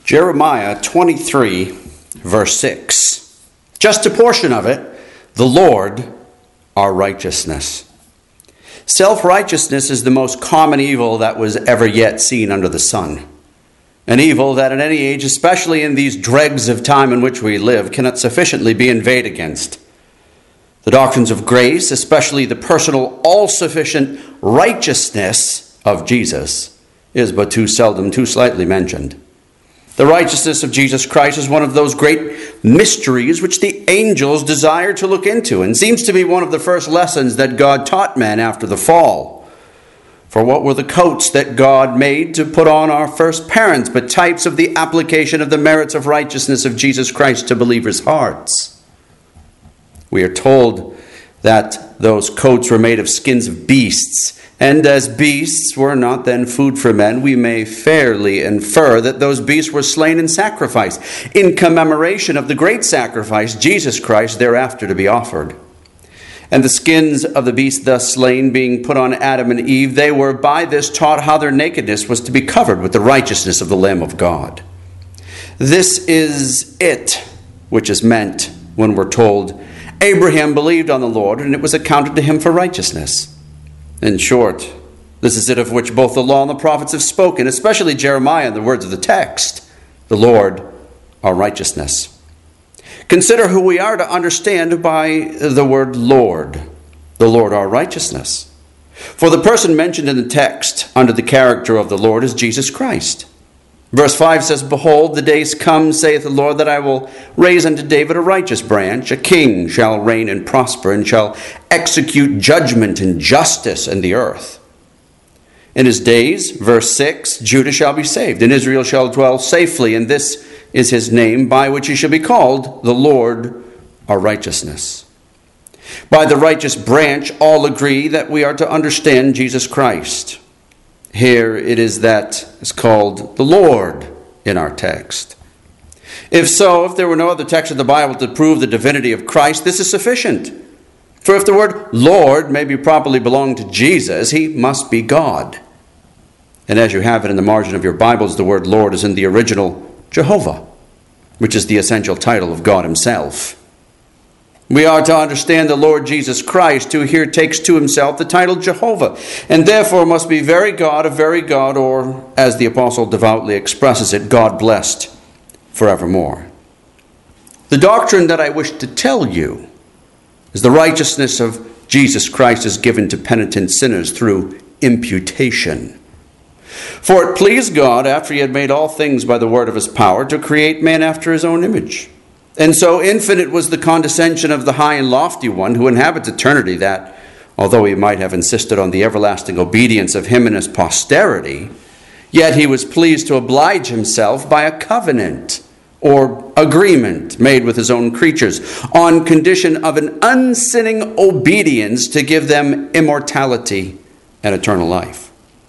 Jeremiah 23, verse 6. Just a portion of it. The Lord, our righteousness. Self-righteousness is the most common evil that was ever yet seen under the sun. An evil that at any age, especially in these dregs of time in which we live, cannot sufficiently be inveighed against. The doctrines of grace, especially the personal, all-sufficient righteousness of Jesus, is but too seldom, too slightly mentioned. The righteousness of Jesus Christ is one of those great mysteries which the angels desire to look into, and seems to be one of the first lessons that God taught men after the fall. For what were the coats that God made to put on our first parents, but types of the application of the merits of righteousness of Jesus Christ to believers' hearts? We are told that those coats were made of skins of beasts, and as beasts were not then food for men, we may fairly infer that those beasts were slain in sacrifice, in commemoration of the great sacrifice, Jesus Christ, thereafter to be offered. And the skins of the beasts thus slain being put on Adam and Eve, they were by this taught how their nakedness was to be covered with the righteousness of the Lamb of God. This is it which is meant when we're told, Abraham believed on the Lord, and it was accounted to him for righteousness. In short, this is it of which both the law and the prophets have spoken, especially Jeremiah in the words of the text, the Lord, our righteousness. Consider who we are to understand by the word Lord, the Lord, our righteousness. For the person mentioned in the text under the character of the Lord is Jesus Christ. Verse 5 says, Behold, the days come, saith the Lord, that I will raise unto David a righteous branch. A king shall reign and prosper, and shall execute judgment and justice in the earth. In his days, verse 6, Judah shall be saved, and Israel shall dwell safely, and this is his name, by which he shall be called, the Lord our righteousness. By the righteous branch, all agree that we are to understand Jesus Christ. Here it is that is called the Lord in our text. If so, if there were no other text of the Bible to prove the divinity of Christ, this is sufficient. For if the word Lord may be properly belong to Jesus, he must be God. And as you have it in the margin of your Bibles, the word Lord is in the original Jehovah, which is the essential title of God himself. We are to understand the Lord Jesus Christ, who here takes to himself the title Jehovah, and therefore must be very God of very God, or, as the apostle devoutly expresses it, God blessed forevermore. The doctrine that I wish to tell you is the righteousness of Jesus Christ is given to penitent sinners through imputation. For it pleased God, after he had made all things by the word of his power, to create man after his own image. And so infinite was the condescension of the high and lofty one who inhabits eternity that, although he might have insisted on the everlasting obedience of him and his posterity, yet he was pleased to oblige himself by a covenant or agreement made with his own creatures on condition of an unsinning obedience to give them immortality and eternal life.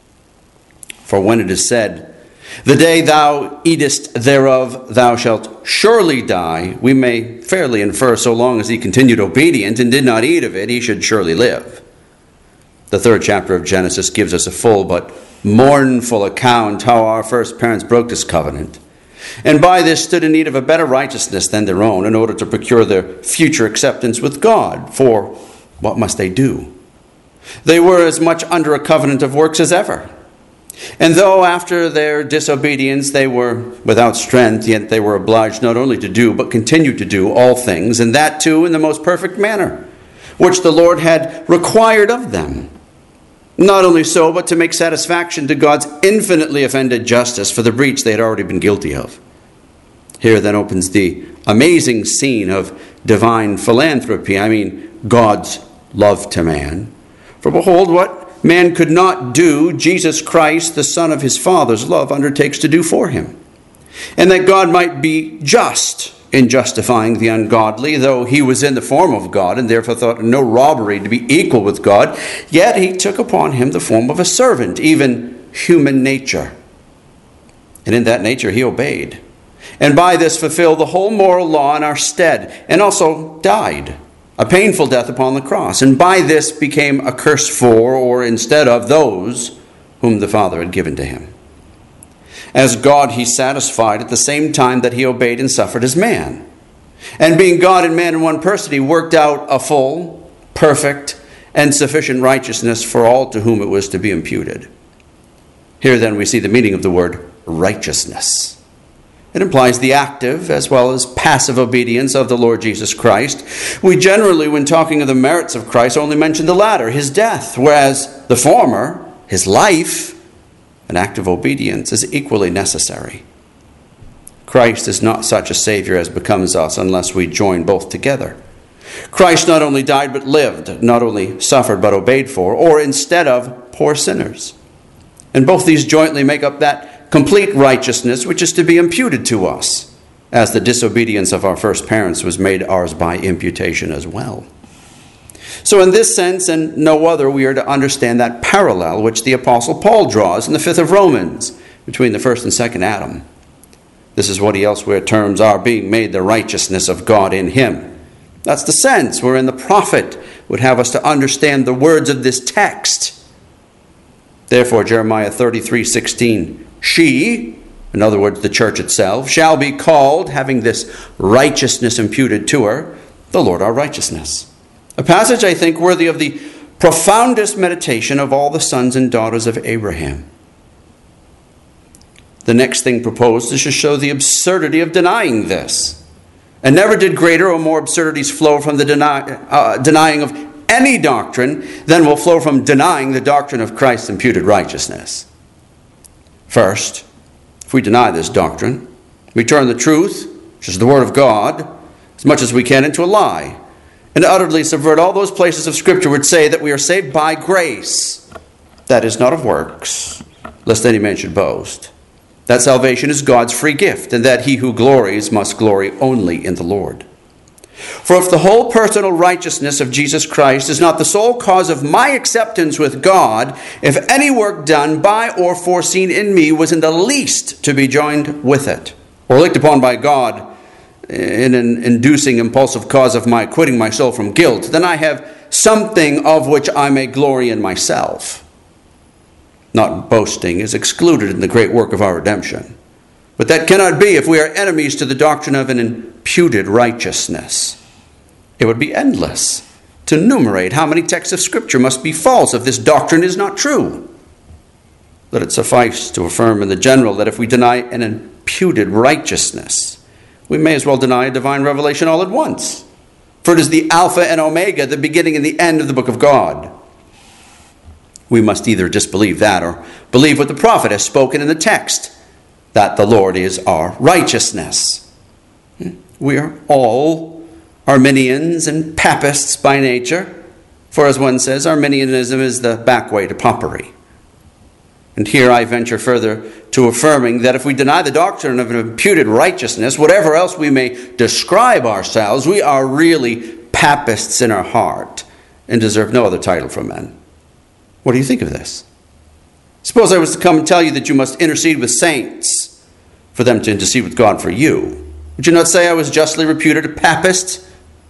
For when it is said, the day thou eatest thereof, thou shalt surely die, we may fairly infer so long as he continued obedient and did not eat of it, he should surely live. The 3rd chapter of Genesis gives us a full but mournful account how our first parents broke this covenant, and by this stood in need of a better righteousness than their own in order to procure their future acceptance with God. For what must they do? They were as much under a covenant of works as ever. And though after their disobedience they were without strength, yet they were obliged not only to do, but continue to do all things, and that too in the most perfect manner, which the Lord had required of them. Not only so, but to make satisfaction to God's infinitely offended justice for the breach they had already been guilty of. Here then opens the amazing scene of divine philanthropy, God's love to man. For behold, what man could not do, Jesus Christ, the Son of his Father's love, undertakes to do for him. And that God might be just in justifying the ungodly, though he was in the form of God, and therefore thought no robbery to be equal with God, yet he took upon him the form of a servant, even human nature. And in that nature he obeyed, and by this fulfilled the whole moral law in our stead, and also died a painful death upon the cross, and by this became a curse for, or instead of, those whom the Father had given to him. As God he satisfied at the same time that he obeyed and suffered as man. And being God and man in one person, he worked out a full, perfect, and sufficient righteousness for all to whom it was to be imputed. Here then we see the meaning of the word righteousness. It implies the active as well as passive obedience of the Lord Jesus Christ. We generally, when talking of the merits of Christ, only mention the latter, his death, whereas the former, his life, and active obedience is equally necessary. Christ is not such a Savior as becomes us unless we join both together. Christ not only died but lived, not only suffered but obeyed for, or instead of poor sinners. And both these jointly make up that complete righteousness which is to be imputed to us, as the disobedience of our first parents was made ours by imputation as well. So in this sense and no other, we are to understand that parallel which the Apostle Paul draws in the 5th of Romans between the first and second Adam. This is what he elsewhere terms our being made the righteousness of God in him. That's the sense wherein the prophet would have us to understand the words of this text. Therefore, Jeremiah 33:16, she, in other words, the church itself, shall be called, having this righteousness imputed to her, the Lord our righteousness. A passage, I think, worthy of the profoundest meditation of all the sons and daughters of Abraham. The next thing proposed is to show the absurdity of denying this. And never did greater or more absurdities flow from the denying of any doctrine than will flow from denying the doctrine of Christ's imputed righteousness. First, if we deny this doctrine, we turn the truth, which is the Word of God, as much as we can into a lie, and utterly subvert all those places of Scripture which say that we are saved by grace, that is not of works, lest any man should boast. That salvation is God's free gift, and that he who glories must glory only in the Lord. For if the whole personal righteousness of Jesus Christ is not the sole cause of my acceptance with God, if any work done by or foreseen in me was in the least to be joined with it, or looked upon by God in an inducing impulsive cause of my acquitting my soul from guilt, then I have something of which I may glory in myself. Not boasting is excluded in the great work of our redemption. But that cannot be if we are enemies to the doctrine of an imputed righteousness. It would be endless to enumerate how many texts of Scripture must be false if this doctrine is not true. Let it suffice to affirm in the general that if we deny an imputed righteousness, we may as well deny a divine revelation all at once. For it is the Alpha and Omega, the beginning and the end of the book of God. We must either disbelieve that or believe what the prophet has spoken in the text, that the Lord is our righteousness. We are all Arminians and Papists by nature, for as one says, Arminianism is the back way to popery. And here I venture further to affirming that if we deny the doctrine of an imputed righteousness, whatever else we may describe ourselves, we are really Papists in our heart and deserve no other title from men. What do you think of this? Suppose I was to come and tell you that you must intercede with saints for them to intercede with God for you. Would you not say I was justly reputed a Papist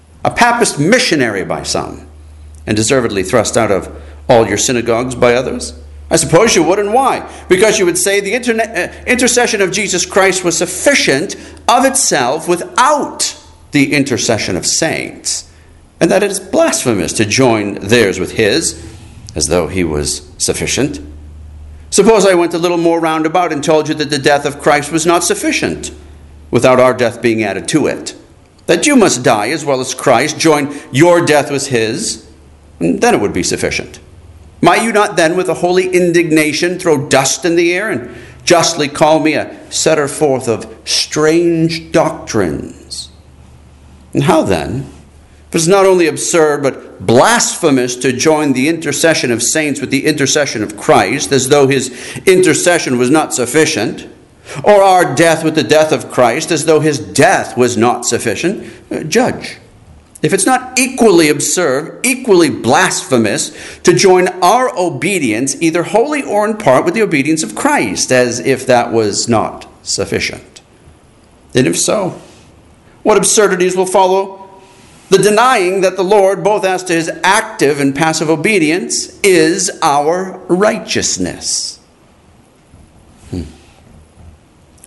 missionary by some, and deservedly thrust out of all your synagogues by others? I suppose you would, and why? Because you would say the intercession of Jesus Christ was sufficient of itself without the intercession of saints, and that it is blasphemous to join theirs with his, as though he was sufficient. Suppose I went a little more roundabout and told you that the death of Christ was not sufficient, without our death being added to it. That you must die as well as Christ, join your death with his, and then it would be sufficient. Might you not then with a holy indignation throw dust in the air and justly call me a setter forth of strange doctrines? And how then? If it's not only absurd but blasphemous to join the intercession of saints with the intercession of Christ, as though his intercession was not sufficient, or our death with the death of Christ, as though his death was not sufficient, judge. If it's not equally absurd, equally blasphemous, to join our obedience, either wholly or in part, with the obedience of Christ, as if that was not sufficient. And if so, what absurdities will follow the denying that the Lord, both as to his active and passive obedience, is our righteousness?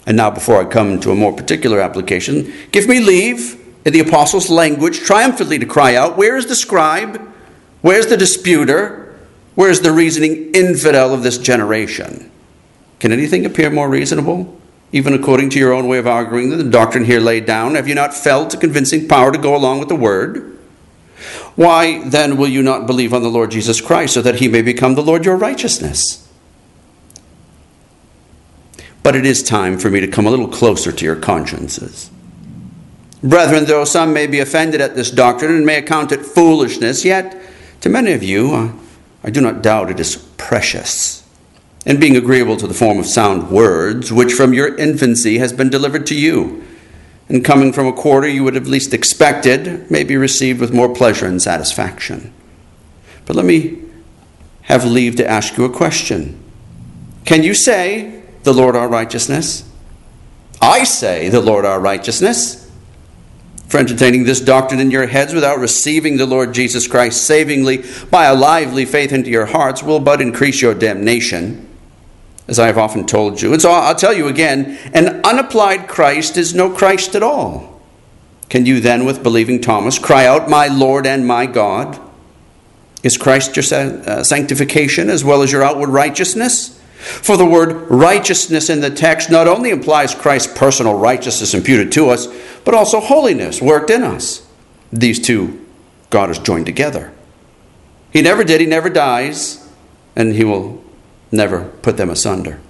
And now before I come to a more particular application, give me leave, in the apostles' language, triumphantly to cry out, where is the scribe? Where's the disputer? Where's the reasoning infidel of this generation? Can anything appear more reasonable, even according to your own way of arguing, than the doctrine here laid down? Have you not felt a convincing power to go along with the word? Why then will you not believe on the Lord Jesus Christ, so that he may become the Lord your righteousness? But it is time for me to come a little closer to your consciences. Brethren, though some may be offended at this doctrine and may account it foolishness, yet to many of you I do not doubt it is precious, and being agreeable to the form of sound words, which from your infancy has been delivered to you, and coming from a quarter you would have least expected, may be received with more pleasure and satisfaction. But let me have leave to ask you a question. Can you say, the Lord our righteousness? I say, the Lord our righteousness. For entertaining this doctrine in your heads without receiving the Lord Jesus Christ savingly by a lively faith into your hearts will but increase your damnation, as I have often told you. And so I'll tell you again, an unapplied Christ is no Christ at all. Can you then, with believing Thomas, cry out, my Lord and my God? Is Christ your sanctification as well as your outward righteousness? For the word righteousness in the text not only implies Christ's personal righteousness imputed to us, but also holiness worked in us. These two God has joined together. He never did, he never dies, and he will never put them asunder.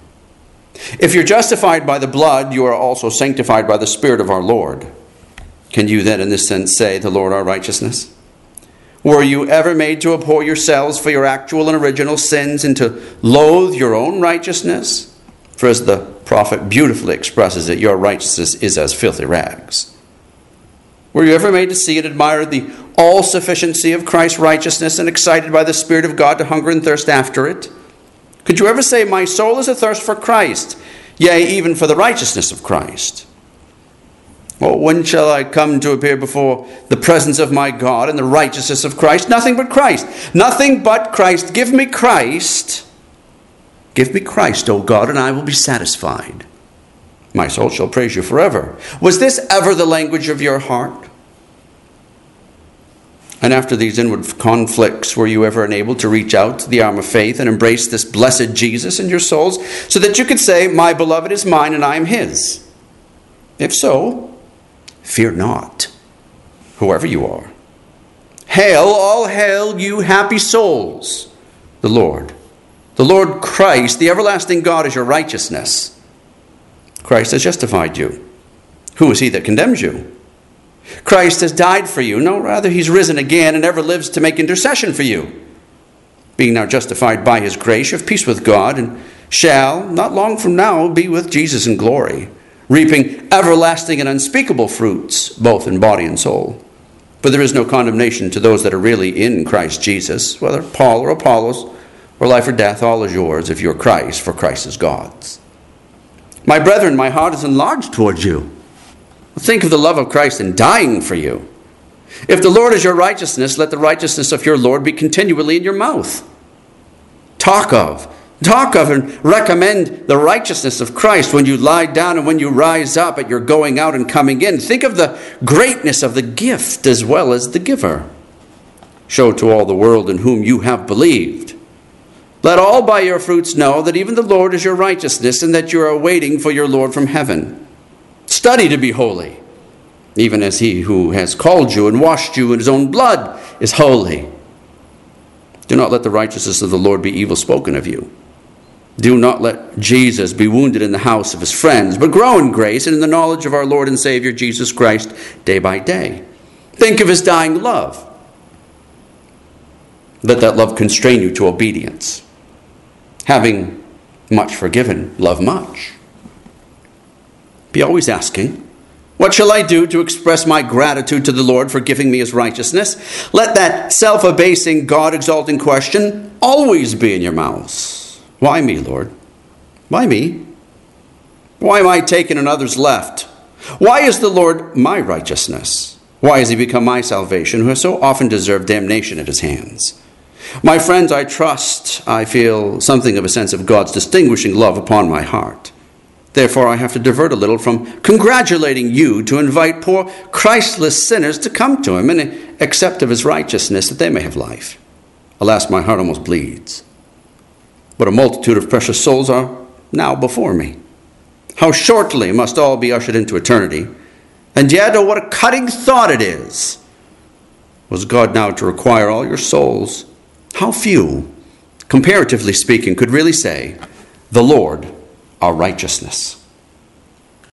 If you're justified by the blood, you are also sanctified by the Spirit of our Lord. Can you then in this sense say, the Lord our righteousness? Were you ever made to abhor yourselves for your actual and original sins and to loathe your own righteousness? For as the prophet beautifully expresses it, your righteousness is as filthy rags. Were you ever made to see and admire the all-sufficiency of Christ's righteousness and excited by the Spirit of God to hunger and thirst after it? Could you ever say, my soul is athirst for Christ, yea, even for the righteousness of Christ? Oh, when shall I come to appear before the presence of my God and the righteousness of Christ? Nothing but Christ. Nothing but Christ. Give me Christ. Give me Christ, O God, and I will be satisfied. My soul shall praise you forever. Was this ever the language of your heart? And after these inward conflicts, were you ever enabled to reach out to the arm of faith and embrace this blessed Jesus in your souls, so that you could say, my beloved is mine and I am his? If so, fear not, whoever you are. Hail, all hail, you happy souls, the Lord Christ, the everlasting God, is your righteousness. Christ has justified you. Who is he that condemns you? Christ has died for you. No, rather, he's risen again and ever lives to make intercession for you. Being now justified by his grace, you have peace with God, and shall, not long from now, be with Jesus in glory, reaping everlasting and unspeakable fruits, both in body and soul. For there is no condemnation to those that are really in Christ Jesus, whether Paul or Apollos, or life or death, all is yours if you are Christ, for Christ is God's. My brethren, my heart is enlarged towards you. Think of the love of Christ in dying for you. If the Lord is your righteousness, let the righteousness of your Lord be continually in your mouth. Talk of and recommend the righteousness of Christ when you lie down and when you rise up, at your going out and coming in. Think of the greatness of the gift as well as the giver. Show to all the world in whom you have believed. Let all by your fruits know that even the Lord is your righteousness, and that you are waiting for your Lord from heaven. Study to be holy, even as he who has called you and washed you in his own blood is holy. Do not let the righteousness of the Lord be evil spoken of you. Do not let Jesus be wounded in the house of his friends, but grow in grace and in the knowledge of our Lord and Savior Jesus Christ day by day. Think of his dying love. Let that love constrain you to obedience. Having much forgiven, love much. Be always asking, what shall I do to express my gratitude to the Lord for giving me his righteousness? Let that self-abasing, God-exalting question always be in your mouths. Why me, Lord? Why me? Why am I taken and others left? Why is the Lord my righteousness? Why has he become my salvation, who has so often deserved damnation at his hands? My friends, I trust I feel something of a sense of God's distinguishing love upon my heart. Therefore, I have to divert a little from congratulating you to invite poor Christless sinners to come to him and accept of his righteousness that they may have life. Alas, my heart almost bleeds. What a multitude of precious souls are now before me. How shortly must all be ushered into eternity. And yet, oh, what a cutting thought it is. Was God now to require all your souls? How few, comparatively speaking, could really say, "The Lord, our righteousness."